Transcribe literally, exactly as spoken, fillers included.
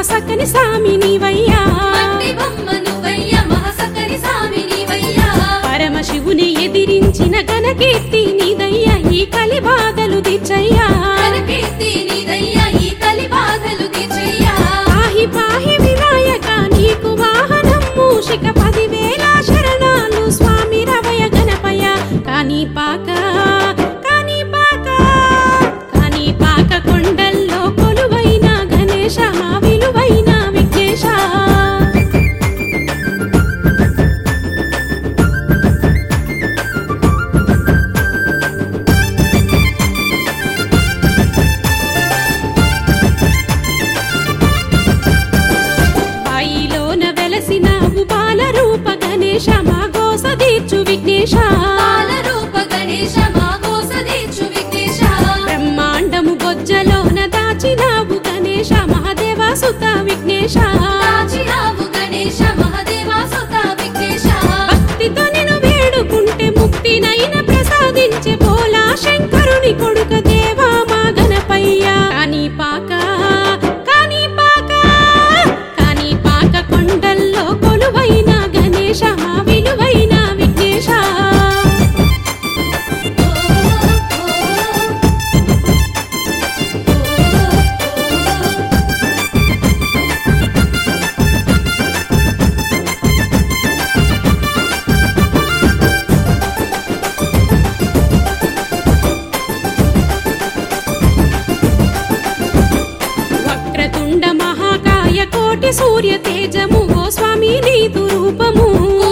మహాసకని సామి నీవయ్యా, పరమశివుని ఎదిరించిన ఘనకీర్తి నీదయ్యా, ఈ కలి బాధలు దిచ్చయ్యా, పాహి పాహి వినాయక నీకు వాహనం మూషిక పదివేల శరణాలు స్వామి రవయ గణపయ కాని పాక కాని పాక కాని పాక కొండల్లో కొలువైన గణేశ విలువైన విఘ్నేశ. బాయిలోన వెలసినావు బాల రూప గణేశ మా గోస తీర్చు విఘ్నేశ, బ్రహ్మాండము బొజ్జలోన దాచినావు గణేశ మహాదేవ సుత విఘ్నేశ, భక్తితో నిన్ను వేడుకుంటే ముక్తినైన ప్రసాదించే భోలా శంకరుని కొడుక దేవా మా గణపయ్య కాని పాక కాని పాక కాని పాక కొండల్లో కొలువైన గణేశ మా విలువైన విఘ్నేశ. వక్రతుండ మహాకాయ కోటి సూర్య తేజము ఓ స్వామి నీదు రూపము,